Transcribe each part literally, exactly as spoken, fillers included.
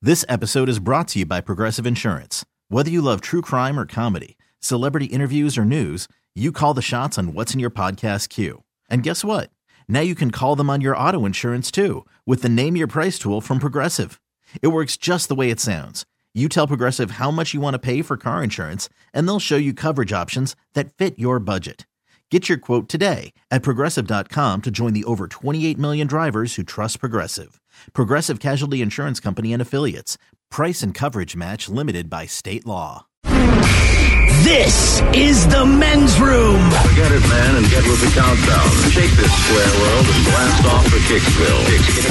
This episode is brought to you by Progressive Insurance. Whether you love true crime or comedy, celebrity interviews or news, you call the shots on what's in your podcast queue. And guess what? Now you can call them on your auto insurance too with the Name Your Price tool from Progressive. It works just the way it sounds. You tell Progressive how much you want to pay for car insurance, and they'll show you coverage options that fit your budget. Get your quote today at Progressive dot com to join the over twenty-eight million drivers who trust Progressive. Progressive Casualty Insurance Company and Affiliates. Price and coverage match limited by state law. This is the men's room. Forget it, man, and get with the countdown. Shake this square world and blast off for Kicksville.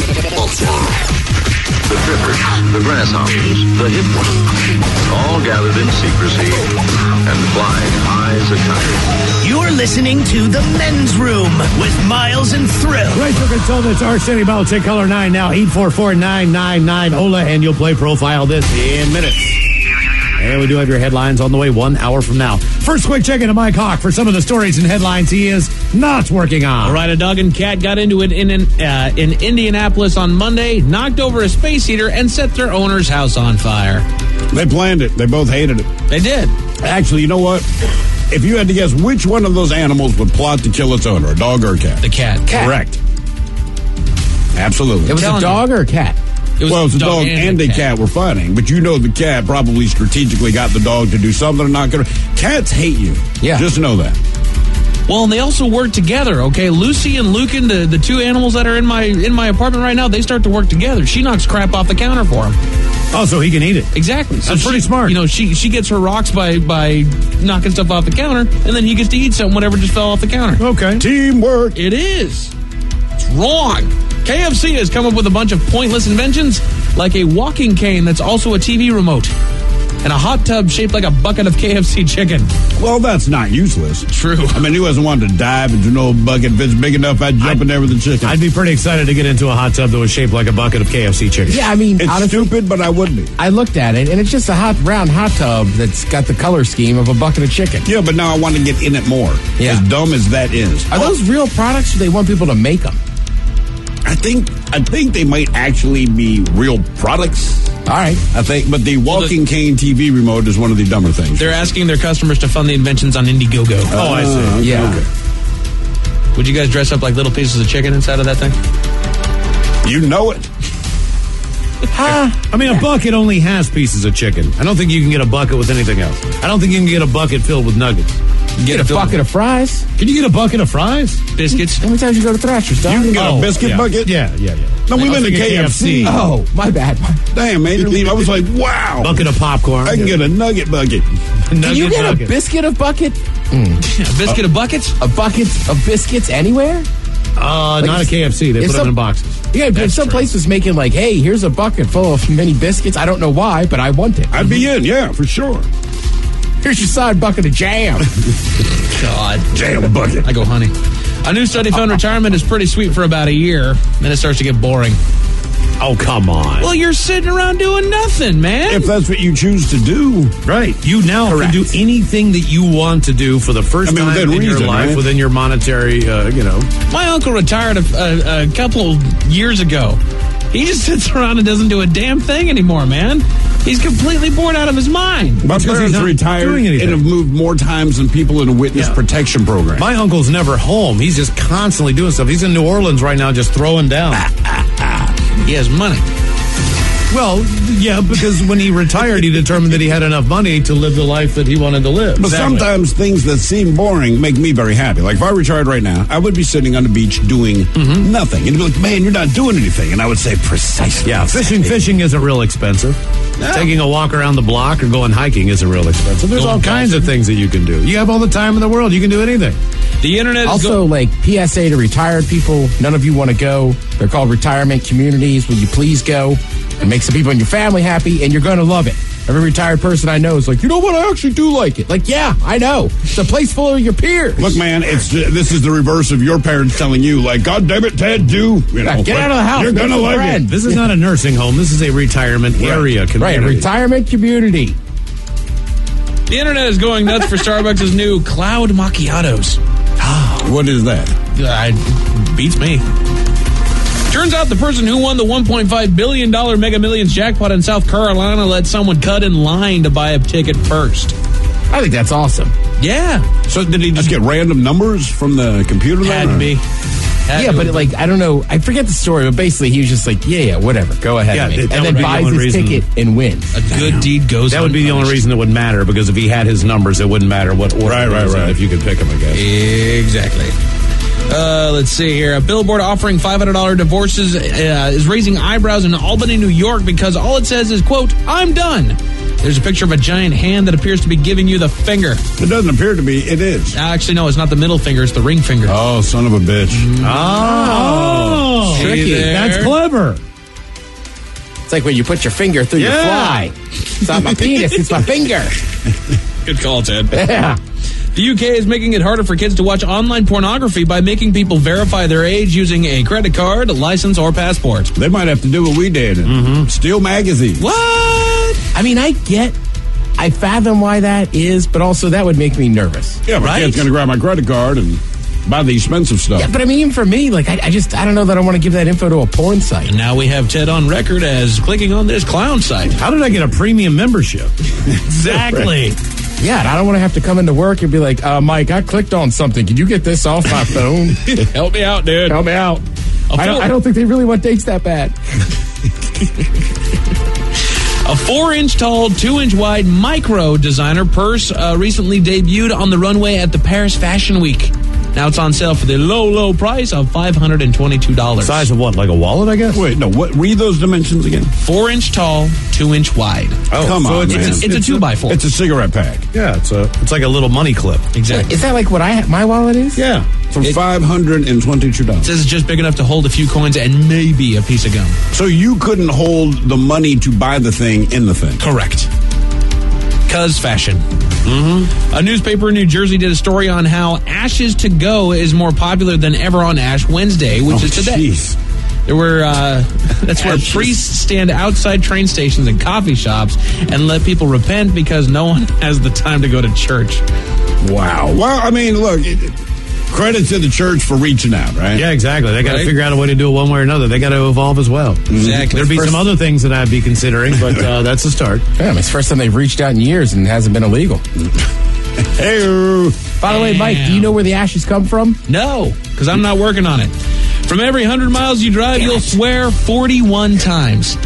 The trippers, the grasshoppers, the hip ones, all gathered in secrecy and flying high as a kite. You're listening to the men's room with Miles and Thrill. Rachel Consolidate, our Sandy Belichick, caller nine now, eight four four, nine nine nine, O L A, and you'll play Profile this in minutes. And we do have your headlines on the way one hour from now. First, quick check into Mike Hawk for some of the stories and headlines he is not working on. All right, a dog and cat got into it in in, uh, in Indianapolis on Monday, knocked over a space heater, and set their owner's house on fire. They planned it. They both hated it. They did. Actually, you know what? If you had to guess which one of those animals would plot to kill its owner, a dog or a cat? The cat. Cat. Correct. Absolutely. It was a dog or a cat? It was well, it's a dog, dog and, and a a cat. cat were fighting, but you know the cat probably strategically got the dog to do something or not going to. Cats hate you. Yeah. Just know that. Well, and they also work together, okay? Lucy and Lucan, the, the two animals that are in my in my apartment right now, they start to work together. She knocks crap off the counter for him. Oh, so he can eat it. Exactly. So That's she, pretty smart. You know, she she gets her rocks by, by knocking stuff off the counter, and then he gets to eat something, whatever just fell off the counter. Okay. Teamwork. It is. It's wrong. K F C has come up with a bunch of pointless inventions, like a walking cane that's also a T V remote, and a hot tub shaped like a bucket of K F C chicken. Well, that's not useless. True. I mean, who hasn't wanted to dive into an old bucket? If it's big enough, I'd jump I'd- in there with the chicken. I'd be pretty excited to get into a hot tub that was shaped like a bucket of K F C chicken. Yeah, I mean, it's honestly, stupid, but I would be. I looked at it, and it's just a hot, round hot tub that's got the color scheme of a bucket of chicken. Yeah, but now I want to get in it more. Yeah. As dumb as that is. Are those real products, or do they want people to make them? I think I think they might actually be real products. All right. I think, but the walking Well, the- cane T V remote is one of the dumber things. They're asking their customers to fund the inventions on Indiegogo. Oh, I see. Uh, okay, Yeah. okay. Would you guys dress up like little pieces of chicken inside of that thing? You know it. I mean, a bucket only has pieces of chicken. I don't think you can get a bucket with anything else. I don't think you can get a bucket filled with nuggets. Get a bucket of fries. Can you get a bucket of fries? Biscuits. How many times you go to Thrasher's, dog? You can get Oh, a biscuit yeah. bucket. Yeah, yeah, yeah. No, we I was live in thinking K F C. Oh, my bad. Damn, Major League. I was like, wow. Bucket of popcorn. I can get a nugget bucket. Can you get a biscuit of bucket? A biscuit of buckets? A bucket of biscuits anywhere? Uh, Like, not a K F C. They if put them some- in boxes. Yeah, but That's some true. place was making like, hey, here's a bucket full of mini biscuits. I don't know why, but I want it. I'd be in, yeah, for sure. Here's your side bucket of jam. God. Jam bucket. I go honey. A new study found retirement is pretty sweet for about a year, then it starts to get boring. Oh, come on. Well, you're sitting around doing nothing, man. If that's what you choose to do. Right. You now Correct. can do anything that you want to do for the first I mean, time within in your reason, life right? within your monetary, uh, you know. My uncle retired a, a, a couple years ago. He just sits around and doesn't do a damn thing anymore, man. He's completely bored out of his mind. My Because he's parents not retired doing and anything. have moved more times than people in a witness Yeah. protection program. My uncle's never home. He's just constantly doing stuff. He's in New Orleans right now just throwing down. He has money. Well, yeah, because when he retired, he determined that he had enough money to live the life that he wanted to live. But Exactly. sometimes things that seem boring make me very happy. Like if I retired right now, I would be sitting on the beach doing nothing. And you'd be like, man, you're not doing anything. And I would say, precisely. Yeah, fishing fishing isn't real expensive. Taking a walk around the block or going hiking isn't real expensive. There's Going all kinds of things that you can do. You have all the time in the world. You can do anything. The internet is Also, go- like P S A to retired people, none of you want to go. They're called retirement communities. Will you please go and make some people in your family happy? And you're going to love it. Every retired person I know is like, you know what? I actually do like it. Like, yeah, I know. It's a place full of your peers. Look, man, it's this is the reverse of your parents telling you, like, God damn it, Ted, do. You know, Yeah, get out of the house. You're Make going to a like friend. it. This is not a nursing home. This is a retirement area Right, community. retirement community. the internet is going nuts for Starbucks' new cloud macchiatos. What is that? Uh, beats me. Turns out the person who won the one point five billion dollars Mega Millions jackpot in South Carolina let someone cut in line to buy a ticket first. I think that's awesome. Yeah. So did he just get random numbers from the computer? Had to be. Had Yeah, to but be. like, I don't know. I forget the story, but basically he was just like, yeah, yeah, whatever. Go ahead. Yeah, of me. that And would then be the buys only his reason- ticket and wins. a good deed goes That would be the only unpunished. reason it would matter, because if he had his numbers, it wouldn't matter what order Right, it right, was in right. if you could pick them, I guess. Exactly. Uh, let's see here. A billboard offering five hundred dollars divorces uh, is raising eyebrows in Albany, New York, because all it says is, quote, I'm done. There's a picture of a giant hand that appears to be giving you the finger. It doesn't appear to be. It is. Actually, no, it's not the middle finger. It's the ring finger. Oh, son of a bitch. Oh, Tricky. See, that's clever. It's like when you put your finger through Yeah. your fly. It's not my penis, it's my finger. Good call, Ted. Yeah. The U K is making it harder for kids to watch online pornography by making people verify their age using a credit card, license, or passport. They might have to do what we did. Mm-hmm. Steal magazines. What? I mean, I get, I fathom why that is, but also that would make me nervous. Yeah, my Right? kid's going to grab my credit card and buy the expensive stuff. Yeah, but I mean, even for me, like, I, I just, I don't know that I want to give that info to a porn site. And now we have Ted on record as clicking on this clown site. How did I get a premium membership? Exactly. Yeah, and I don't want to have to come into work and be like, uh, Mike, I clicked on something. Can you get this off my phone? Help me out, dude. Help me out. A I don't, four- I don't think they really want dates that bad. A four-inch tall, two-inch wide micro designer purse uh, recently debuted on the runway at the Paris Fashion Week. Now it's on sale for the low, low price of five hundred twenty-two dollars. Size of what? Like a wallet, I guess? Wait, no, what? Read those dimensions again. Four-inch tall, two-inch wide. Oh, Come so on, it's, man. It's a, it's a two-by-four. It's a cigarette pack Yeah, it's a it's like a little money clip. Exactly. Is that like what I ha- my wallet is? Yeah. for It- five hundred twenty-two It dollars. says it's just big enough to hold a few coins and maybe a piece of gum. So you couldn't hold the money to buy the thing in the thing. Correct. Cuz fashion. Mm-hmm. A newspaper in New Jersey did a story on how Ashes to Go is more popular than ever on Ash Wednesday, which Oh, is today. jeez. There were, uh, that's where Ashes. priests stand outside train stations and coffee shops and let people repent because no one has the time to go to church. Wow. Well, I mean, look, it, credit to the church for reaching out, right? Yeah, exactly. They got to Right. figure out a way to do it one way or another. They got to evolve as well. Exactly. There'd be First- some other things that I'd be considering, but uh, that's the start. Yeah, I mean, it's the first time they've reached out in years and it hasn't been illegal. Hey, By the way, Mike, do you know where the ashes come from? No, because I'm not working on it. From every one hundred miles you drive, you'll swear forty-one times.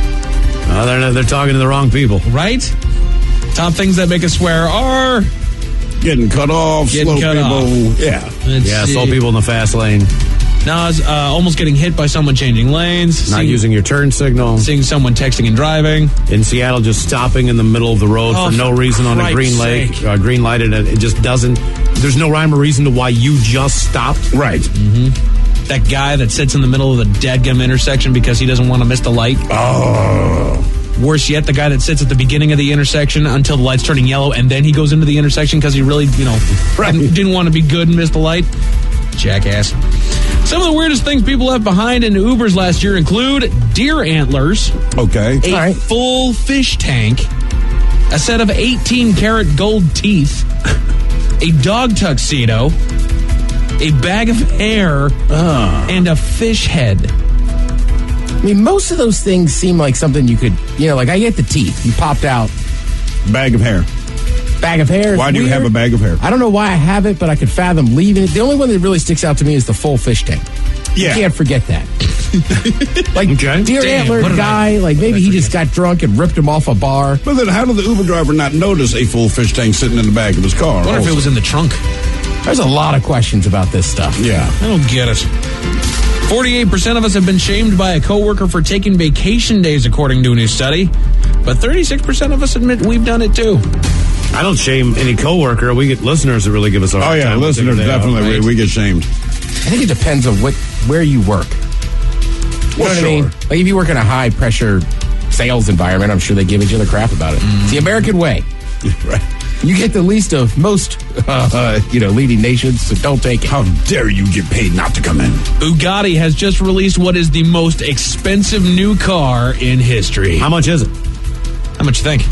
Uh, they're, they're talking to the wrong people. Right? Top things that make us swear are... getting cut off, Getting slow cut people. off. Yeah. let's Yeah, see. slow people in the fast lane, No, it's, uh, almost getting hit by someone changing lanes. not seeing, using your turn signal. Seeing someone texting and driving. In Seattle, just stopping in the middle of the road Oh, for no for reason on a Christ's green light, sake. uh, green light, and it, it just doesn't. There's no rhyme or reason to why you just stopped. Right. That guy that sits in the middle of the dadgum intersection because he doesn't want to miss the light. Oh. Worse yet, the guy that sits at the beginning of the intersection until the light's turning yellow and then he goes into the intersection because he really, you know, Right. didn't, didn't want to be good and miss the light. Jackass. Some of the weirdest things people left behind in Ubers last year include deer antlers, Okay. a All right. full fish tank, a set of eighteen karat gold teeth, a dog tuxedo, a bag of hair, and a fish head. I mean, most of those things seem like something you could, you know, like I get the teeth. You popped out Bag of hair. bag of hair. is Why do you weird. have a bag of hair? I don't know why I have it, but I could fathom leaving it. The only one that really sticks out to me is the full fish tank. Yeah. You can't forget that. Like Okay. deer Damn, antler what did I- guy, like maybe he just got drunk and ripped him off a bar. But then how did the Uber driver not notice a full fish tank sitting in the back of his car? I wonder if it also? was in the trunk. There's a lot of questions about this stuff. Yeah. I don't get it. forty-eight percent of us have been shamed by a coworker for taking vacation days, according to a new study. But thirty-six percent of us admit we've done it too. I don't shame any coworker. We get listeners that really give us a Oh, hard yeah. time. Listeners, They- they- definitely. right? We, we get shamed. I think it depends on what where you work. You know Well, what I mean? sure. Like if you work in a high pressure sales environment, I'm sure they give each other crap about it. It's the American way. Right. You get the least of most, uh, you know, leading nations, so don't take it. How dare you get paid not to come in? Bugatti has just released what is the most expensive new car in history. How much is it? How much you think?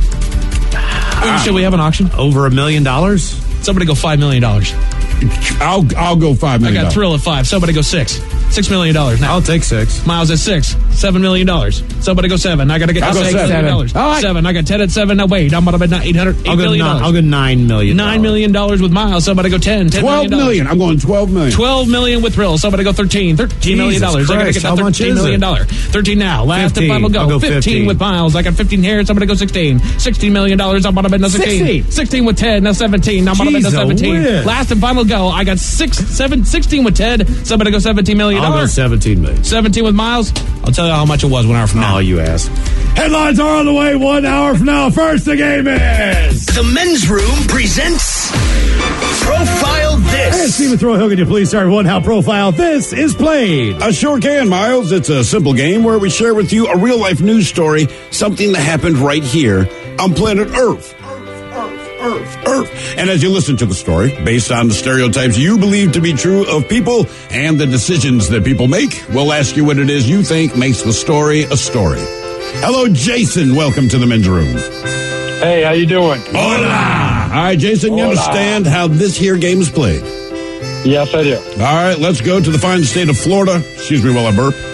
Should we have an auction? Over a million dollars? Somebody go five million dollars. I'll I'll go five I million. got thrill at five. Somebody go six. Six million dollars now. I'll take six. Miles at six. Seven million dollars. Somebody go seven. I gotta get I'll to go six seven. million dollars. All right. Seven. I got ten at seven. Now wait, I'm gonna bet eight hundred. Eight I'll go, million nine, dollars. I'll go nine million. Nine million dollars with Miles. Somebody go ten. Ten Twelve million. million. I'm going twelve million. Twelve million with Thrill. Somebody go thirteen. Thirteen million dollars. I gotta Christ, get how that much thirteen is million it? dollar. Thirteen now. Last fifteen. and final go. I'll go fifteen, fifteen. with Miles. I got fifteen here. Somebody go sixteen. Sixteen million dollars. I'm gonna bet now sixteen. sixteen. Sixteen with Ted. Now seventeen. I'm gonna bet now Jeez, a seventeen. whiz. Last and final go. I got six, seven, sixteen with Ted. Somebody go seventeen million I'll go dollars. seventeen million. Seventeen with Miles. I'll tell you how much it was one hour from now. Oh, you ass. Headlines are on the way one hour from now. First, the game is. The Men's Room presents Profile Hey, This. Stephen Throw-Hill, can you please start one how profile this is played? I sure can, Miles. It's a simple game where we share with you a real life news story, something that happened right here on planet Earth. Earth, Earth. And as you listen to the story, based on the stereotypes you believe to be true of people and the decisions that people make, we'll ask you what it is you think makes the story a story. Hello, Jason. Welcome to the Men's Room. Hey, how you doing? Hola. All right, Jason, you Hola. understand how this here game is played? Yes, I do. All right, let's go to the fine state of Florida. Excuse me while I burp.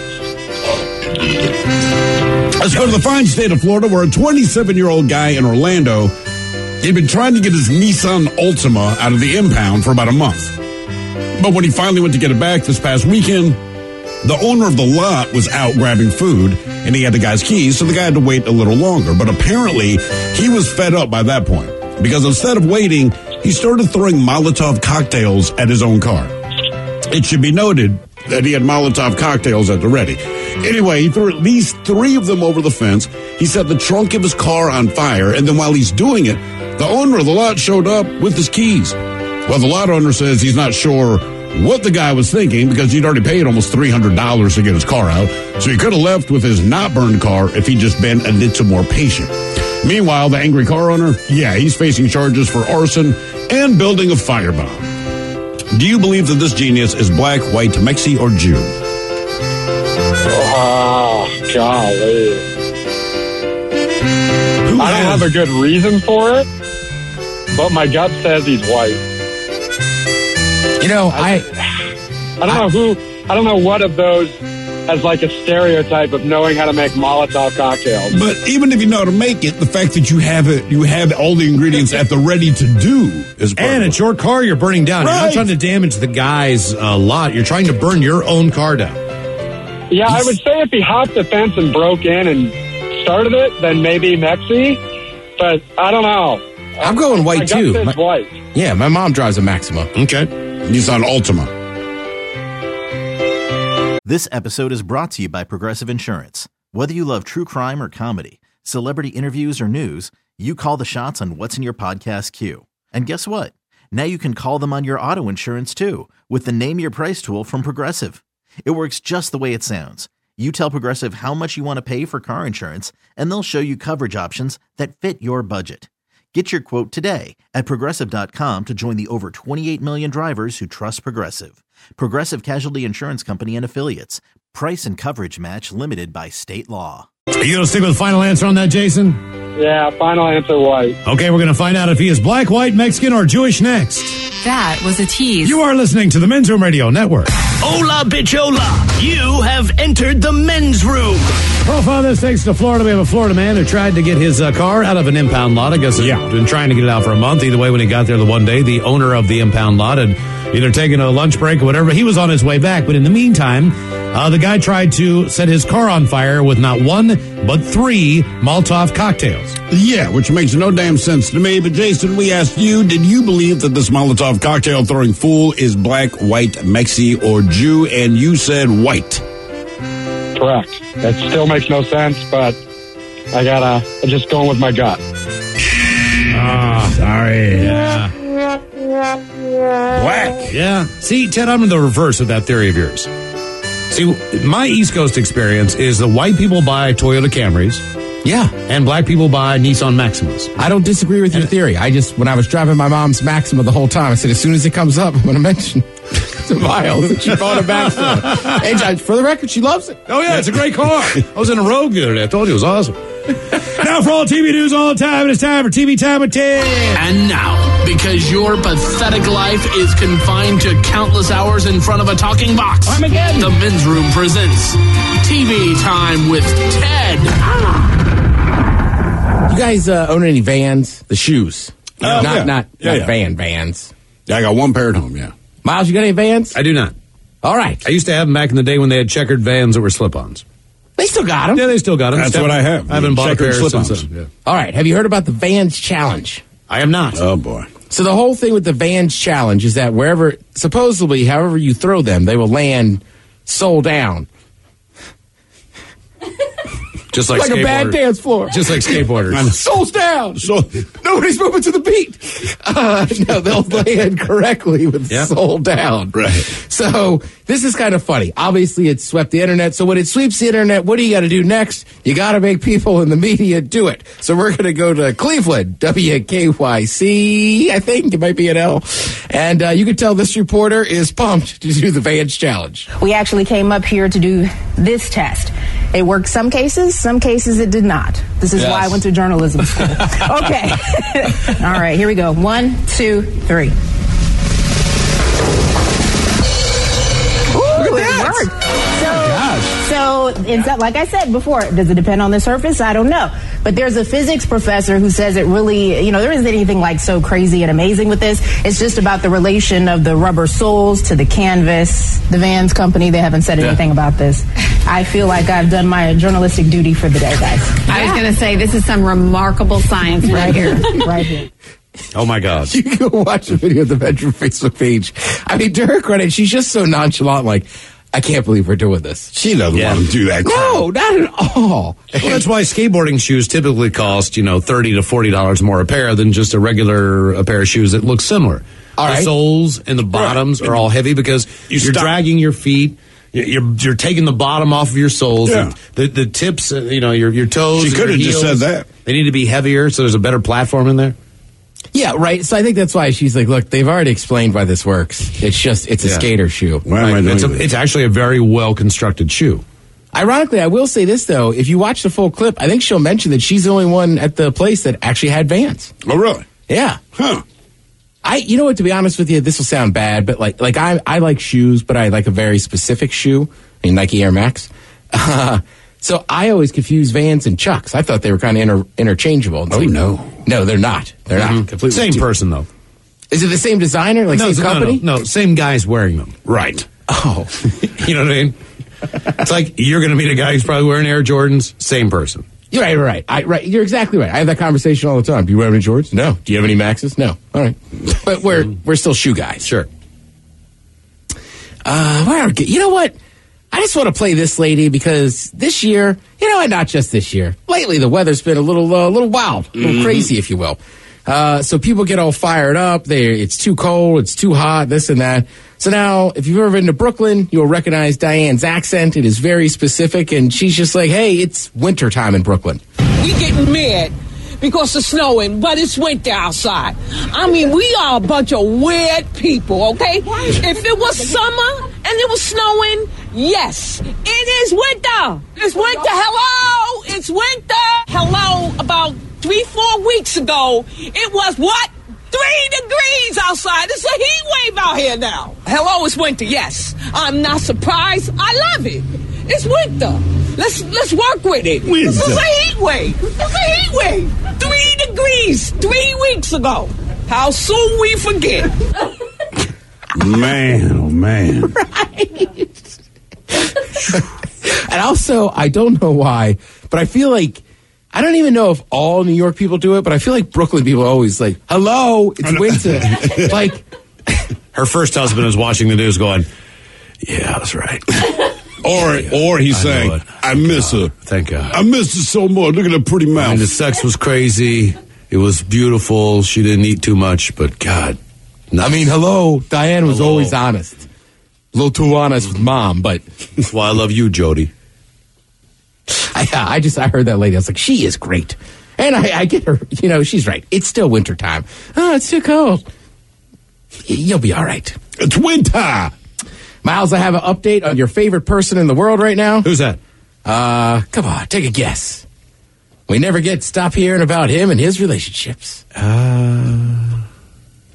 Let's go to the fine state of Florida where a twenty-seven-year-old guy in Orlando, he'd been trying to get his Nissan Altima out of the impound for about a month. But when he finally went to get it back this past weekend, the owner of the lot was out grabbing food, and he had the guy's keys, so the guy had to wait a little longer. But apparently, he was fed up by that point, because instead of waiting, he started throwing Molotov cocktails at his own car. It should be noted that he had Molotov cocktails at the ready. Anyway, he threw at least three of them over the fence. He set the trunk of his car on fire, and then while he's doing it, the owner of the lot showed up with his keys. Well, the lot owner says he's not sure what the guy was thinking because he'd already paid almost three hundred dollars to get his car out, so he could have left with his not burned car if he'd just been a little more patient. Meanwhile, the angry car owner, yeah, he's facing charges for arson and building a firebomb. Do you believe that this genius is black, white, Mexi, or Jew? Oh, golly. Who I don't has- have a good reason for it, but my gut says he's white. You know, I I don't know who, I don't know what of those has like a stereotype of knowing how to make Molotov cocktails. But even if you know how to make it, the fact that you have it, you have all the ingredients at the ready to do is part And of it's it. your car you're burning down. You're not Right. trying to damage the guy's uh, lot. You're trying to burn your own car down. Yeah, I would say if he hopped the fence and broke in and started it, then maybe Mexi, but I don't know. I'm going My white gut too. says My- white. yeah, my mom drives a Maxima. Okay. Nissan Altima. This episode is brought to you by Progressive Insurance. Whether you love true crime or comedy, celebrity interviews or news, you call the shots on what's in your podcast queue. And guess what? Now you can call them on your auto insurance too with the Name Your Price tool from Progressive. It works just the way it sounds. You tell Progressive how much you want to pay for car insurance, and they'll show you coverage options that fit your budget. Get your quote today at Progressive dot com to join the over twenty-eight million drivers who trust Progressive. Progressive Casualty Insurance Company and Affiliates. Price and coverage match limited by state law. Are you going to stick with the final answer on that, Jason? Yeah, final answer white. Okay, we're going to find out if he is black, white, Mexican, or Jewish next. That was a tease. You are listening to the Men's Room Radio Network. Hola, bichola. You have entered the Men's Room. Profile this takes to Florida. We have a Florida man who tried to get his uh, car out of an impound lot. I guess he's Yeah. been trying to get it out for a month. Either way, when he got there the one day, the owner of the impound lot had either taken a lunch break or whatever. But he was on his way back. But in the meantime, uh, the guy tried to set his car on fire with not one, but three Molotov cocktails. Yeah, which makes no damn sense to me. But Jason, we asked you, did you believe that this Molotov cocktail throwing fool is black, white, Mexi, or Jew? And you said white. Correct. That still makes no sense, but I gotta, I'm just going with my gut. Ah, sorry. Yeah. Black. Yeah. See, Ted, I'm in the reverse of that theory of yours. See, my East Coast experience is that white people buy Toyota Camrys Yeah, and black people buy Nissan Maximas. I don't disagree with your theory. I just, when I was driving my mom's Maxima the whole time, I said, as soon as it comes up, I'm going to mention to Miles that she bought a Maxima. And I- for the record, she loves it. Oh, yeah, it's a great car. I was in a Rogue the other day. I told you it was awesome. Now for all T V news all the time, it's time for T V Time with Ted. And now, because your pathetic life is confined to countless hours in front of a talking box. Armageddon. The Men's Room presents T V Time with Ted. You guys uh, own any Vans? The shoes. Oh, not yeah. not, Yeah, not yeah. van Vans. Yeah, I got one pair at home, yeah. Miles, you got any Vans? I do not. All right. I used to have them back in the day when they had checkered Vans that were slip-ons. They still got them. Yeah, they still got them. That's what I have. I haven't bought a Checkered pair since slip-ons. then. Yeah. All right. Have you heard about the Vans Challenge? I have not. Oh, boy. So the whole thing with the Vans Challenge is that wherever, supposedly, however you throw them, they will land sole down. Just like, Like a bad skateboarders. dance floor. Just like skateboarders. Soles down. So, Nobody's moving to the beat. Uh, no, they'll land correctly with Yep. sole down. Right. So this is kind of funny. Obviously, it swept the internet. So when it sweeps the internet, what do you got to do next? You got to make people in the media do it. So we're going to go to Cleveland, W K Y C, I think. It might be an L. And uh, you can tell this reporter is pumped to do the Vans Challenge. We actually came up here to do this test. It worked some cases, some cases it did not. This is Yes. why I went to journalism school. Okay. All right, here we go. One, two, three. Ooh, it worked. So, so it's not, like I said before, does it depend on the surface? I don't know. But there's a physics professor who says it really, you know, there isn't anything like so crazy and amazing with this. It's just about the relation of the rubber soles to the canvas. The Vans company, they haven't said anything about this. I feel like I've done my journalistic duty for the day, guys. I was going to say, this is some remarkable science right here. Right here. Oh, my God. You can go watch the video of the Metro Facebook page. I mean, to her credit, she's just so nonchalant, like, I can't believe we're doing this. she doesn't Yeah. want to do that crap. No, not at all. Well, that's why skateboarding shoes typically cost, you know, thirty to forty dollars more a pair than just a regular a pair of shoes that look similar. All the right. soles and the bottoms are all heavy because You you're stop- dragging your feet. You're you're taking the bottom off of your soles. Yeah. The the tips, uh, you know, your your toes. She and your could have just heels, said that. They need to be heavier, so there's a better platform in there. Yeah, right. So I think that's why she's like, look, they've already explained why this works. It's just, it's a Yeah. skater shoe. Why am I doing It's, a, this? it's actually a very well constructed shoe. Ironically, I will say this, though. If you watch the full clip, I think she'll mention that she's the only one at the place that actually had Vans. Oh, really? Yeah. Huh. I, you know what, to be honest with you, this will sound bad, but like, like I, I like shoes, but I like a very specific shoe. I mean, Nike Air Max. Uh, so I always confuse Vans and Chucks. I thought they were kind of inter, interchangeable. It's Oh, like, no. No, they're not. They're not. Completely Same two- person though. Is it the same designer? Like No, same no, company? no, no, same guys wearing them. Right. Oh. You know what I mean? It's like you're going to meet a guy who's probably wearing Air Jordans. Same person. You're right, right. I, right. You're exactly right. I have that conversation all the time. Do you wear any Jordans? No. Do you have any Maxes? No. All right. But we're we're still shoe guys. Sure. Uh, where are, you know what? I just want to play this lady because this year, you know, and not just this year. Lately, the weather's been a little, uh, little wild, a little crazy, if you will. Uh, so people get all fired up. They, it's too cold, it's too hot, this and that. So now, if you've ever been to Brooklyn, you'll recognize Diane's accent. It is very specific, and she's just like, "Hey, it's wintertime in Brooklyn." We getting mad because it's snowing, but it's winter outside. I mean, we are a bunch of weird people, okay? If it was summer and it was snowing, yes, it is winter. It's winter. Hello, it's winter. Hello, about three, four weeks ago, it was what? Three degrees outside. It's a heat wave out here now. Hello, it's winter. Yes, I'm not surprised. I love it. It's winter. Let's let's work with it. This is a heat wave. It's a heat wave. Three degrees three weeks ago. How soon we forget? Man, oh, man. Right. And also, I don't know why, but I feel like, I don't even know if all New York people do it, but I feel like Brooklyn people are always like, hello, it's winter. Like, Her first husband is watching the news going, yeah, that's right. Or or he's I know saying, it. I miss her. Thank God. I miss her so much. Look at her pretty I mouth. mean, the sex was crazy. It was beautiful. She didn't eat too much, but God. I mean, hello, Diane was Hello. always honest. A little too honest with mom, but That's why I love you, Jody. I, I just, I heard that lady. I was like, she is great. And I, I get her, you know, she's right. It's still wintertime. Oh, it's too cold. Y- You'll be all right. It's winter. Miles, I have an update on your favorite person in the world right now. Who's that? Uh, come on, take a guess. We never get stop hearing about him and his relationships. Uh,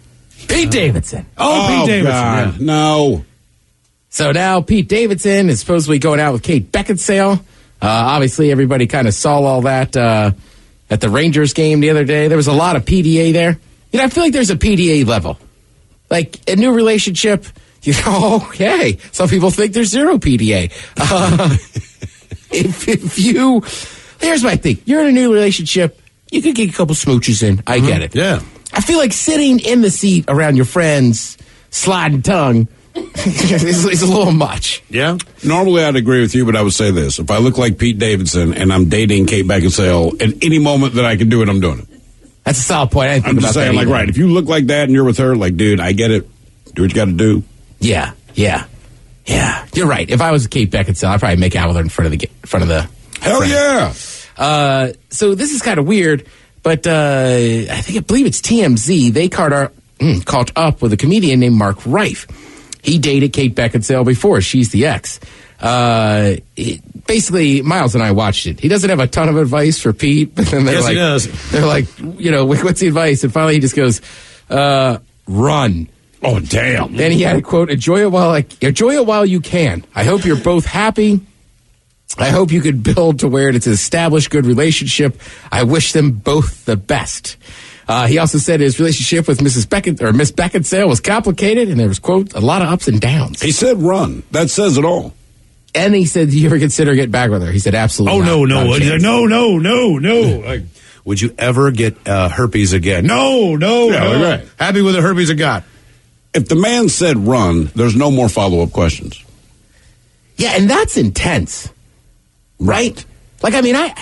Pete Davidson. Oh, Oh, Pete Davidson. God. Yeah. No. So now Pete Davidson is supposedly going out with Kate Beckinsale. Uh, obviously, everybody kind of saw all that uh, at the Rangers game the other day. There was a lot of P D A there. You know, I feel like there's a P D A level. Like a new relationship, you know, okay. Some people think there's zero P D A. Uh, if, if you, here's my thing. You're in a new relationship. You could get a couple smooches in. I Mm-hmm. get it. Yeah. I feel like sitting in the seat around your friends, sliding tongue, is, is a little much. Yeah. Normally, I'd agree with you, but I would say this. If I look like Pete Davidson and I'm dating Kate Beckinsale, at any moment that I can do it, I'm doing it. That's a solid point. I didn't think I'm about just saying, that like, either. right, if you look like that and you're with her, like, dude, I get it. Do what you got to do. Yeah, yeah, yeah. You're right. If I was Kate Beckinsale, I'd probably make out with her in front of the in front of the. Hell friend. yeah. Uh, so this is kind of weird, but uh, I think I believe it's T M Z. They caught, our, mm, caught up with a comedian named Mark Rife. He dated Kate Beckinsale before. She's the ex. Uh, it, basically, Miles and I watched it. He doesn't have a ton of advice for Pete, but then they're Yes, like, he does. they're like, you know, what's the advice? And finally, he just goes, uh, "Run." Oh, damn. Then he had a quote: "Enjoy it while like enjoy it while you can. I hope you're both happy. I hope you could build to where it's an established good relationship. I wish them both the best." Uh, he also said his relationship with Missus Beckett or Miss Beckinsale was complicated, and there was quote a lot of ups and downs. He said run. That says it all. And he said, "Do you ever consider getting back with her?" He said, "Absolutely." Oh, not. no, no. Not a He's chance." like, no, no, no, no. Like, would you ever get uh, herpes again? No, no, Yeah, no. right. Happy with the herpes I got. If the man said run, there's no more follow-up questions. Yeah, and that's intense, right? Like, I mean, I,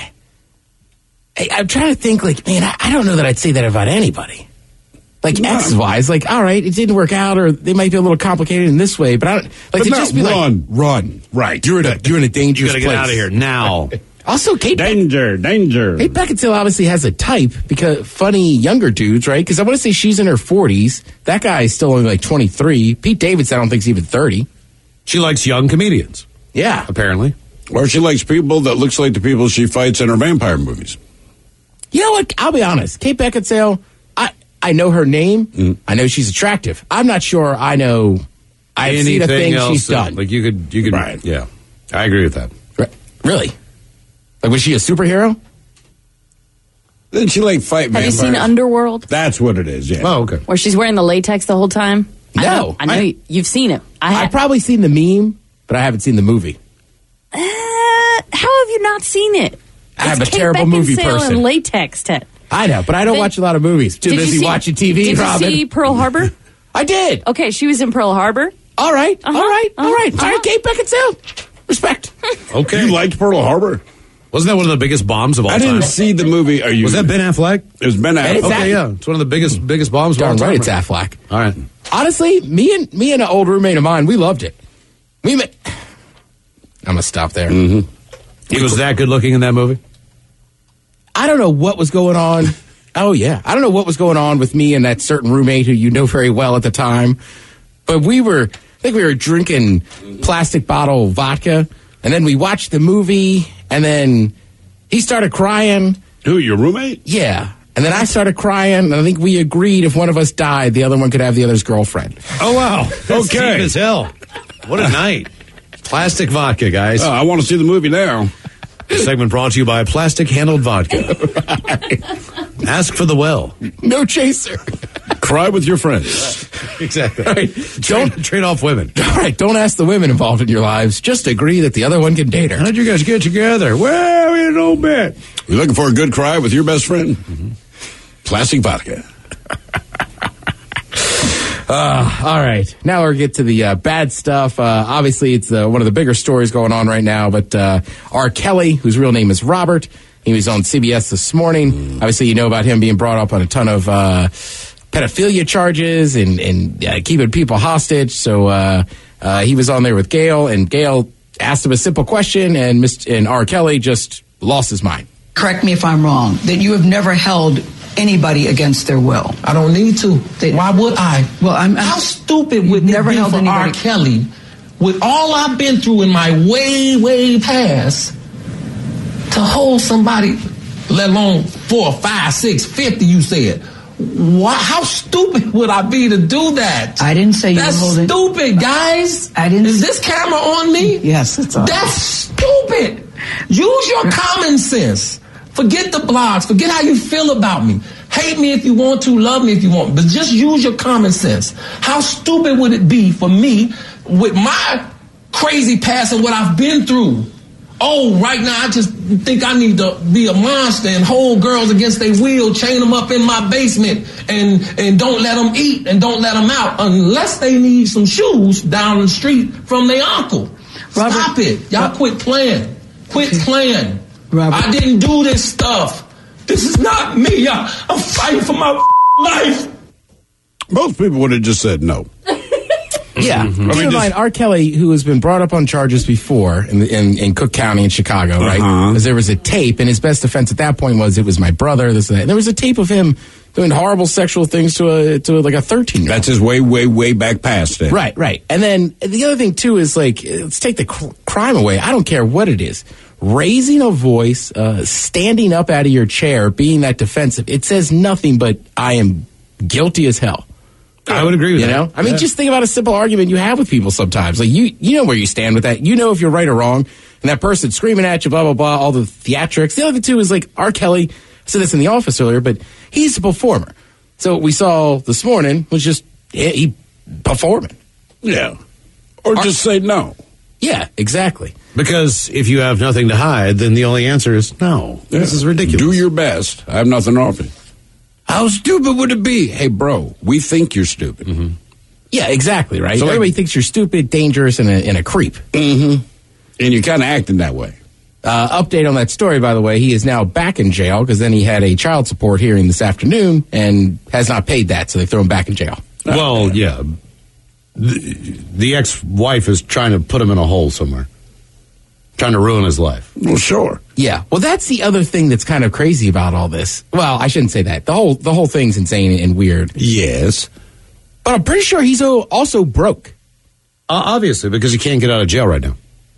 I I'm trying to think. Like, man, I, I don't know that I'd say that about anybody. Like No. ex-wise, like, all right, it didn't work out, or they might be a little complicated in this way, but I don't like But to not just be run. like, run, Right. You're in a you're in a You dangerous got to place. get out of here now. Also, Kate Beck- Danger, danger. Kate Beckinsale obviously has a type because funny younger dudes, right? Because I want to say she's in her forties. That guy is still only like twenty-three. Pete Davidson, I don't think is even thirty. She likes young comedians, Yeah, apparently. Or she likes people that looks like the people she fights in her vampire movies. you know what? I'll be honest. Kate Beckinsale, I I know her name. Mm. I know she's attractive. I'm not sure I know. I've seen a thing else she's that- done. Like you could, you could, Right. yeah. I agree with that. Re- Really? Like, was she a superhero? Then she like fight Have vampires. you seen Underworld, That's what it is, yeah. Oh, okay. where she's wearing the latex the whole time? I No, know, I know I- you, you've seen it. I I've have. probably seen the meme, but I haven't seen the movie. Uh, how have you not seen it? I have It's a Kate terrible movie Beckinsale person. And latex, Ted. I know, but I don't Then- watch a lot of movies. Too Did you busy see- watching T V, Did Robin. you see Pearl Harbor? I did. Okay, she was in Pearl Harbor. All right, Uh-huh, all right, all uh-huh, right. All right, uh-huh. Kate Beckinsale. Respect. Okay. You liked Pearl Harbor? Wasn't that one of the biggest bombs of all I time? didn't see the movie. Are you? Was that Ben Affleck? It was Ben Affleck. It's Okay, Affleck. yeah. It's one of the biggest, biggest bombs of all Darn time. right, it's Affleck. All right. Honestly, me and me and an old roommate of mine, we loved it. We met. I'm gonna stop there. Mm-hmm. He was that good looking in that movie? I don't know what was going on. Oh yeah, I don't know what was going on with me and that certain roommate who you know very well at the time. But we were, I think we were drinking plastic bottle vodka, and then we watched the movie, and then he started crying. Who, your roommate? Yeah. And then I started crying, and I think we agreed if one of us died, the other one could have the other's girlfriend. Oh, wow. That's Okay. deep as hell. What a night. Plastic vodka, guys. Oh, I want to see the movie now. This segment brought to you by Plastic Handled Vodka. Ask for the well. No chaser. Cry with your friends. Exactly. Right. Don't trade off women. All right, don't ask the women involved in your lives. Just agree that the other one can date her. How'd you guys get together? Well, we don't bet. You looking for a good cry with your best friend? Mm-hmm. Plastic vodka. Uh, all right. Now we'll get to the uh, bad stuff. Uh, obviously, it's uh, one of the bigger stories going on right now. But uh, R. Kelly, whose real name is Robert, he was on C B S this morning. Mm. Obviously, you know about him being brought up on a ton of uh, pedophilia charges and, and uh, keeping people hostage. So uh, uh, he was on there with Gail, and Gail asked him a simple question, and, Mister and R. Kelly just lost his mind. Correct me if I'm wrong, that you have never held anybody against their will. I don't need to. That, Why would I? Well, I'm, I'm How stupid would never it be held for anybody. R. Kelly, with all I've been through in my way, way past, to hold somebody, let alone four, five, six, fifty, you said. Why, how stupid would I be to do that? I didn't say you That's were holding. stupid, guys. I didn't. Is this camera on me? Yes, it's on. That's stupid. Use your common sense. Forget the blogs. Forget how you feel about me. Hate me if you want to. Love me if you want. But just use your common sense. How stupid would it be for me with my crazy past and what I've been through? Oh, right now I just think I need to be a monster and hold girls against their will, chain them up in my basement, and, and don't let them eat and don't let them out unless they need some shoes down the street from their uncle. Robert, Stop it. Y'all quit playing. Quit playing. Robert. I didn't do this stuff. This is not me. I, I'm fighting for my life. Most people would have just said no. Yeah. Mm-hmm. Keep in mind, R. Kelly, who has been brought up on charges before in, in, in Cook County in Chicago, right? Uh-huh. Because there was a tape, and his best defense at that point was it was my brother, this and that. And there was a tape of him doing horrible sexual things to a to like a thirteen-year-old. That's his way, way, way back past it. Right, right. And then the other thing, too, is like, let's take the cr- crime away. I don't care what it is. Raising a voice, uh, standing up out of your chair, being that defensive, it says nothing but I am guilty as hell. I would agree with you that. You know? I mean, yeah. just think about a simple argument you have with people sometimes. Like, you you know where you stand with that. You know if you're right or wrong. And that person screaming at you, blah, blah, blah, all the theatrics. The other thing, too, is like R. Kelly, I said this in the office earlier, but he's a performer. So what we saw this morning was just he, he performing. Yeah. Or R- just say no. Yeah, exactly. Because if you have nothing to hide, then the only answer is no. Yeah. This is ridiculous. Do your best. I have nothing to offer. How stupid would it be? Hey, bro, we think you're stupid. Mm-hmm. Yeah, exactly, right? So everybody like, thinks you're stupid, dangerous, and a, and a creep. Mm-hmm. And you're kind of acting that way. Uh, update on that story, by the way, he is now back in jail because then he had a child support hearing this afternoon and has not paid that, so they throw him back in jail. Well, yeah. The, the ex-wife is trying to put him in a hole somewhere. Trying to ruin his life. Well, sure. Yeah. Well, that's the other thing that's kind of crazy about all this. Well, I shouldn't say that. The whole the whole thing's insane and weird. Yes. But I'm pretty sure he's also broke. Uh, obviously, because he can't get out of jail right now.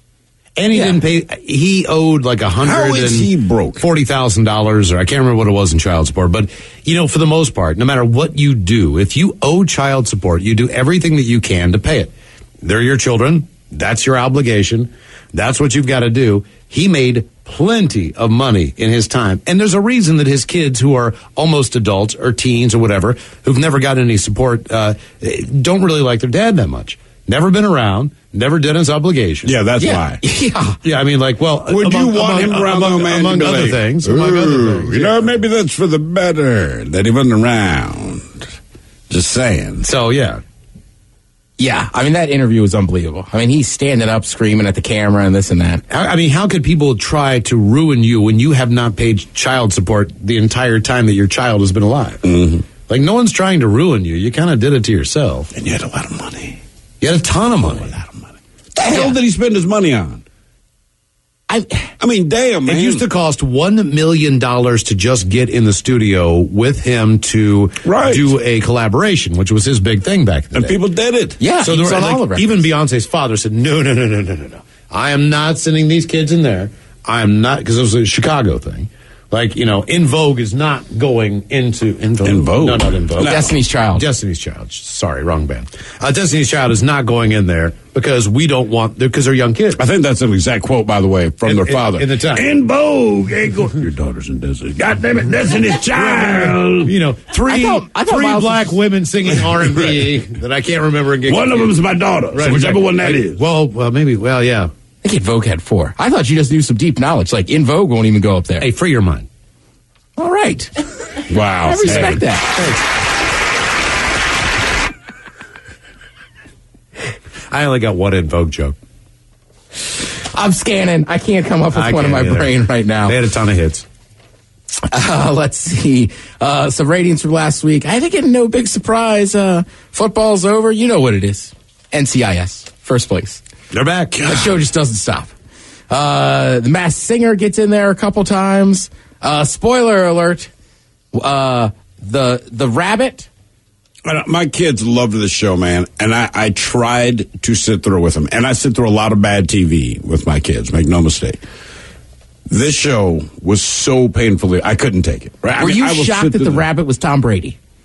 And he yeah. didn't pay. He owed like a hundred. How is he broke? Forty thousand dollars, or I can't remember what it was in child support. But you know, for the most part, no matter what you do, if you owe child support, you do everything that you can to pay it. They're your children. That's your obligation. That's what you've got to do. He made plenty of money in his time. And there's a reason that his kids who are almost adults or teens or whatever, who've never gotten any support, uh, don't really like their dad that much. Never been around, never did his obligation. Yeah, that's yeah. why. Yeah. Yeah, I mean, like, well, would among, you want among, him around, among, man, among other like, things? Among other things. You yeah. know, maybe that's for the better that he wasn't around. Just saying. So, yeah. Yeah, I mean, that interview was unbelievable. I mean, he's standing up, screaming at the camera and this and that. I mean, how could people try to ruin you when you have not paid child support the entire time that your child has been alive? Mm-hmm. Like, no one's trying to ruin you. You kind of did it to yourself. And you had a lot of money. You had a ton of money. A lot of money. What the hell did he spend his money on? I, I mean, damn, man. It used to cost one million dollars to just get in the studio with him to right. do a collaboration, which was his big thing back then. And people did it. Yeah, so there were, like, even Beyonce's father said, no, no, no, no, no, no, no. I am not sending these kids in there. I am not, because it was a Chicago thing. Like, you know, In Vogue is not going into In Vogue. In Vogue? No, not In Vogue. No. Destiny's Child. Destiny's Child. Sorry, wrong band. Uh, Destiny's Child is not going in there because we don't want, because they're young kids. I think that's an exact quote, by the way, from in, their in, father. In the time. In Vogue. Ain't go- Your daughter's in Destiny's. God damn it, Destiny's Child. You know, three, I thought, I thought three Miles black was... women singing R and B that I can't remember. And one of them is my daughter. Right, so whichever exactly. one that I, is. Well, well, maybe, well, yeah. I think In Vogue had four. I thought you just knew some deep knowledge. Like, In Vogue won't even go up there. Hey, free your mind. All right. Wow. I respect hey. that. Thanks. I only got one In Vogue joke. I'm scanning. I can't come up with I one in my either. brain right now. They had a ton of hits. Uh, let's see. Uh, some ratings from last week. I think, no big surprise. Uh, football's over. You know what it is. N C I S. First place. They're back. The show just doesn't stop. Uh, the Masked Singer gets in there a couple times. Uh, spoiler alert. Uh, the the rabbit. My kids loved the show, man, and I, I tried to sit through with them. And I sit through a lot of bad T V with my kids, make no mistake. This show was so painfully, I couldn't take it. Right? Were I mean, you I will shocked sit that the through rabbit was Tom Brady?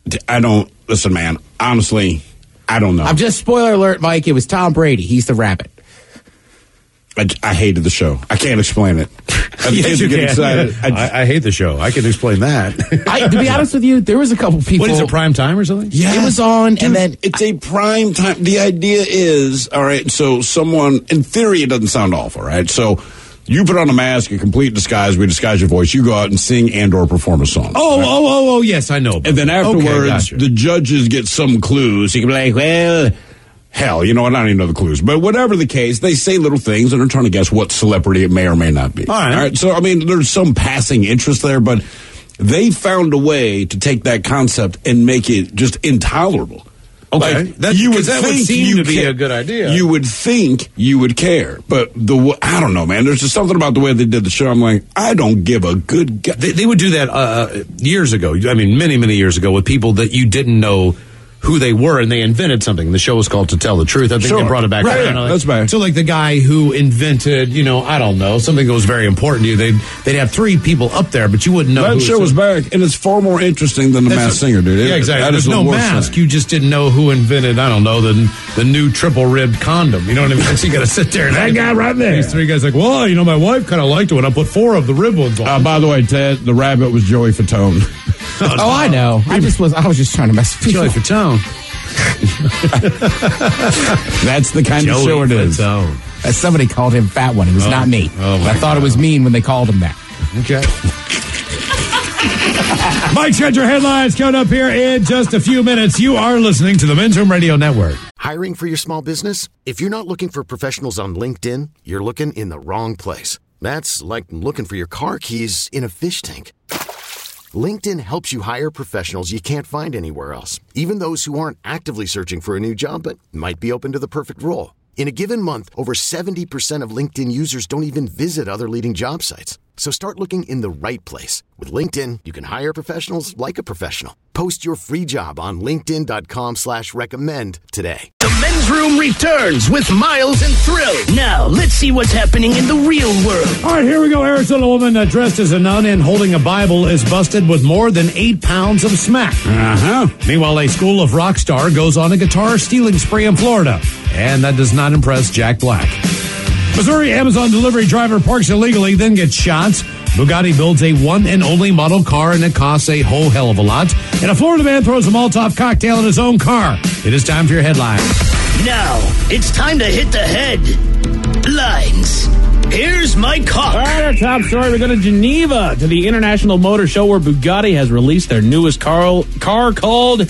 I don't, listen, man, honestly, I don't know. I'm just, spoiler alert, Mike, it was Tom Brady. He's the rabbit. I, I hated the show. I can't explain it. I'm yes, you get can. excited. I, I, I hate the show. I can explain that. I, to be honest with you, there was a couple people. What is it, prime time or something? Yeah. It was on, Dude, and then it's a prime time. The idea is, all right, so someone, in theory, it doesn't sound awful, right? So you put on a mask, a complete disguise, we disguise your voice, you go out and sing and or perform a song. Oh, right? oh, oh, oh, yes, I know. And then afterwards, okay, gotcha. the judges get some clues. You can be like, well, hell, you know what? I don't even know the clues. But whatever the case, they say little things and they're trying to guess what celebrity it may or may not be. All right. All right. So, I mean, there's some passing interest there, but they found a way to take that concept and make it just intolerable. Okay. Like, That- you would 'cause that would think seem you to be ca- a good idea. You would think you would care. But the w- I don't know, man. There's just something about the way they did the show. I'm like, I don't give a good go- They, they would do that uh, years ago. I mean, many, many years ago with people that you didn't know who they were, and they invented something. The show was called To Tell the Truth. I think Sure. they brought it back. Right, around. yeah, Like, that's right. So, like the guy who invented, you know, I don't know, something that was very important to you. They'd they'd have three people up there, but you wouldn't know. That who show was back, and it's far more interesting than The That's Masked a- Singer, dude. Yeah, It- exactly. that is There's the no worst mask. thing. You just didn't know who invented, I don't know, the the new triple ribbed condom. You know what I mean? So you got to sit there and That guy right there. These three guys like, well, you know, my wife kind of liked it when I put four of the rib ones on. Uh, by the way, Ted, the rabbit was Joey Fatone. oh, I know. I just was. I was just trying to mess with people. Joey Fatone. That's the kind of show it is. Fatone. Uh, somebody called him fat one. It was Oh. not me. Oh, my I thought God. it was mean when they called him that. Okay. Mike Schedger headlines coming up here in just a few minutes. You are listening to the Men's Room Radio Network. Hiring for your small business? If you're not looking for professionals on LinkedIn, you're looking in the wrong place. That's like looking for your car keys in a fish tank. LinkedIn helps you hire professionals you can't find anywhere else, even those who aren't actively searching for a new job but might be open to the perfect role. In a given month, over seventy percent of LinkedIn users don't even visit other leading job sites. So start looking in the right place. With LinkedIn, you can hire professionals like a professional. Post your free job on linkedin.com slash recommend today. The Men's Room returns with Miles and Thrill. Now, let's see what's happening in the real world. All right, here we go. Arizona woman uh, dressed as a nun and holding a Bible is busted with more than eight pounds of smack. Uh-huh. Meanwhile, a school of rock star goes on a guitar stealing spree in Florida. And that does not impress Jack Black. Missouri Amazon delivery driver parks illegally, then gets shot. Bugatti builds a one and only model car, and it costs a whole hell of a lot. And a Florida man throws a Molotov cocktail in his own car. It is time for your headlines. Now, it's time to hit the headlines. Here's Mike Hawk. All right, our top story. We're going to Geneva to the International Motor Show where Bugatti has released their newest car, car called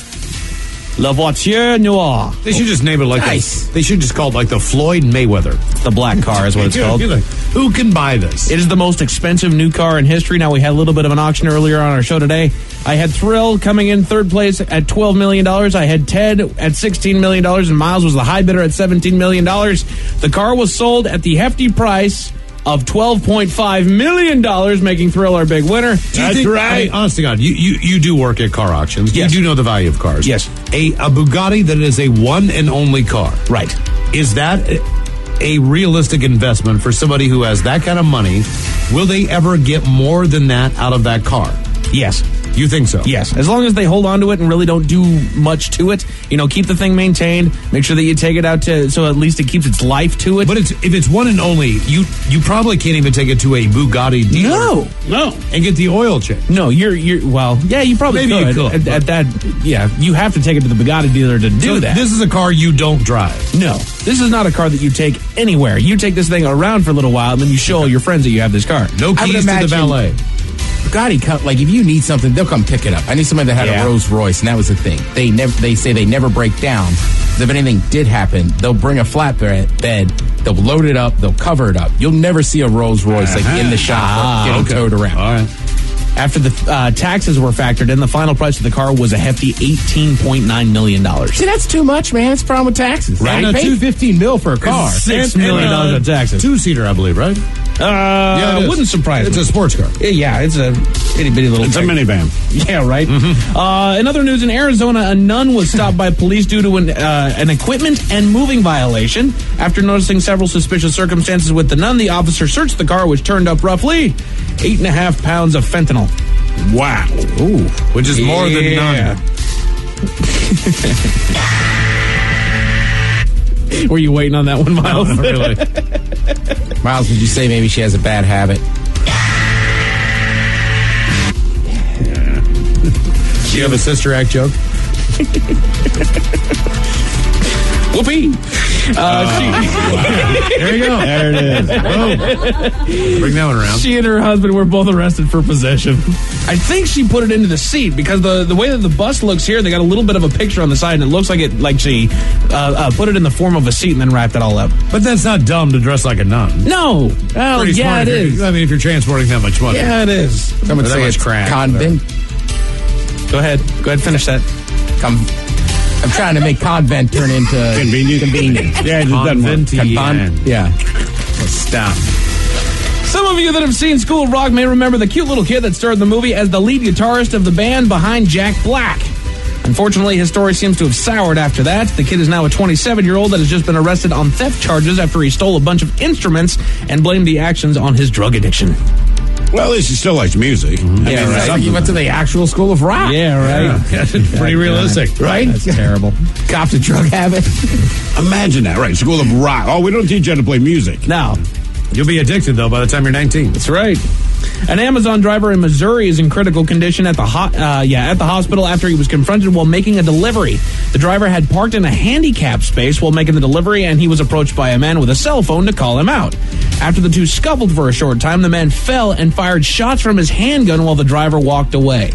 La Voiture Noire. They should just name it like Nice. the, They should just call it like the Floyd Mayweather. The black car is what it's You're- called. you're like, who can buy this? It is the most expensive new car in history. Now, we had a little bit of an auction earlier on our show today. I had Thrill coming in third place at twelve million dollars. I had Ted at sixteen million dollars, and Miles was the high bidder at seventeen million dollars. The car was sold at the hefty price of twelve point five million dollars, making Thrill our big winner. Do you think, I mean, honest to God, you, you, you do work at car auctions. Yes. You do know the value of cars. Yes. A, a Bugatti that is a one and only car. Right. Is that a, a realistic investment for somebody who has that kind of money? Will they ever get more than that out of that car? Yes. You think so? Yes, as long as they hold on to it and really don't do much to it. You know, keep the thing maintained. Make sure that you take it out to so at least it keeps its life to it. But it's if it's one and only, you you probably can't even take it to a Bugatti dealer. No, no, and get the oil change. No, you're you're well, yeah, you probably Maybe you could. could, at, at that, yeah, you have to take it to the Bugatti dealer to do So that. This is a car you don't drive. No, this is not a car that you take anywhere. You take this thing around for a little while, and then you show all your friends that you have this car. No I would keys to the imagine- valet. Bugatti, come, like if you need something, they'll come pick it up. I knew somebody that had Yeah. a Rolls Royce, and that was the thing. They never, they say they never break down. If anything did happen, they'll bring a flatbed, bed, they'll load it up, they'll cover it up. You'll never see a Rolls Royce like in the shop Ah, or getting okay. towed around. All right. After the uh, taxes were factored in, the final price of the car was a hefty eighteen point nine million dollars. See, that's too much, man. It's a problem with taxes. Right. I And a paid two- fifteen mil for a car. Six million dollars in taxes. Two seater, I believe, right? Uh, Yeah, it is. wouldn't surprise It's me. a sports car. Yeah, it's a itty bitty little. It's a thing. minivan. Yeah, right. Mm-hmm. Uh, in other news, in Arizona, a nun was stopped by police due to an, uh, an equipment and moving violation. After noticing several suspicious circumstances with the nun, the officer searched the car, which turned up roughly eight and a half pounds of fentanyl. Wow. Ooh, which is more than Yeah. none. Were you waiting on that one, Miles? No, not really. Miles, would you say maybe she has a bad habit? Do you have a Sister Act joke? Whoopee. Uh, she, There you go. There it is. Boom. Bring that one around. She and her husband were both arrested for possession. I think she put it into the seat because the, the way that the bus looks here, they got a little bit of a picture on the side, and it looks like it like she uh, uh, put it in the form of a seat and then wrapped it all up. But that's not dumb to dress like a nun. No. Well, Pretty yeah, smart it if you're- is. I mean, if you're transporting that much money. Yeah, it is. Some would That say much it's crap, convent. Go ahead. Go ahead, finish that. Com- I'm trying to make convent turn into Convenient. Convenient. Yeah, it just doesn't work. Conventian. Convent. Yeah. Stop. Some of you that have seen School of Rock may remember the cute little kid that starred in the movie as the lead guitarist of the band behind Jack Black. Unfortunately, his story seems to have soured after that. The kid is now a twenty-seven-year-old that has just been arrested on theft charges after he stole a bunch of instruments and blamed the actions on his drug addiction. Well, at least he still likes music. Mm-hmm. Yeah, right. Like you went to the actual School of Rock. Yeah, right. Yeah. Pretty realistic, right? That's terrible. Copped a drug habit. Imagine that, right? School of Rock. Oh, we don't teach you how to play music. Now, You'll be addicted, though, by the time you're nineteen. that's right. An Amazon driver in Missouri is in critical condition at the ho- uh, yeah at the hospital after he was confronted while making a delivery. The driver had parked in a handicap space while making the delivery, and he was approached by a man with a cell phone to call him out. After the two scuffled for a short time, the man fell and fired shots from his handgun while the driver walked away.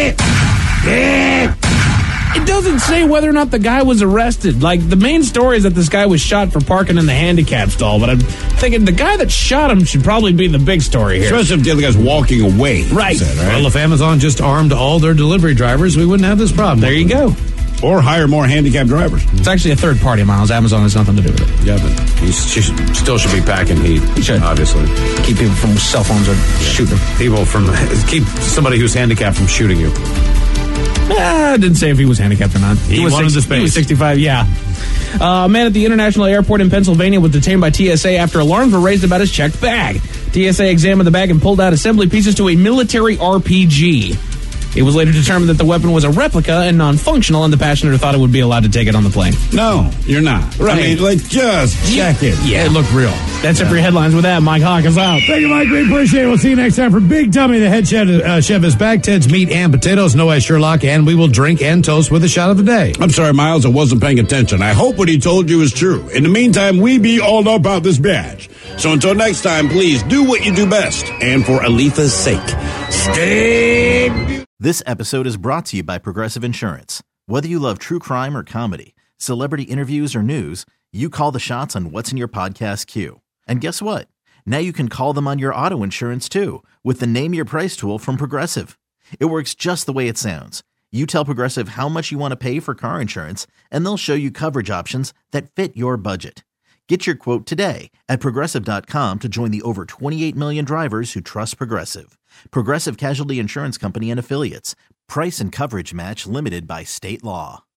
It doesn't say whether or not the guy was arrested. Like, the main story is that this guy was shot for parking in the handicap stall, but I'm thinking the guy that shot him should probably be the big story here. Especially if the other guy's walking away. Right. Said, right? Well, if Amazon just armed all their delivery drivers, we wouldn't have this problem. There you go. Or hire more handicapped drivers. It's actually a third party, Miles. Amazon has nothing to do with it. Yeah, but he sh- still should be packing heat. He should. Obviously. Keep people from cell phones or shooting them. People from keep somebody who's handicapped from shooting you. Ah, I didn't say if he was handicapped or not. He wanted the space. He was sixty-five, yeah. Uh, a man at the International Airport in Pennsylvania was detained by T S A after alarms were raised about his checked bag. T S A examined the bag and pulled out assembly pieces to a military R P G. It was later determined that the weapon was a replica and non-functional, and the passenger thought it would be allowed to take it on the plane. No, you're not. Right. I mean, like, just check it. Yeah. It looked real. That's it for your headlines. With that, Mike Hawk is out. Thank you, Mike. We appreciate it. We'll see you next time for Big Tummy. The head chef, uh, chef is back. Ted's meat and potatoes. No ice Sherlock. And we will drink and toast with a shot of the day. I'm sorry, Miles, I wasn't paying attention. I hope what he told you is true. In the meantime, we be all about this badge. So until next time, please do what you do best. And for Aletha's sake, stay... This episode is brought to you by Progressive Insurance. Whether you love true crime or comedy, celebrity interviews or news, you call the shots on what's in your podcast queue. And guess what? Now you can call them on your auto insurance too with the Name Your Price tool from Progressive. It works just the way it sounds. You tell Progressive how much you want to pay for car insurance, and they'll show you coverage options that fit your budget. Get your quote today at Progressive dot com to join the over twenty-eight million drivers who trust Progressive. Progressive Casualty Insurance Company and Affiliates. Price and coverage match limited by state law.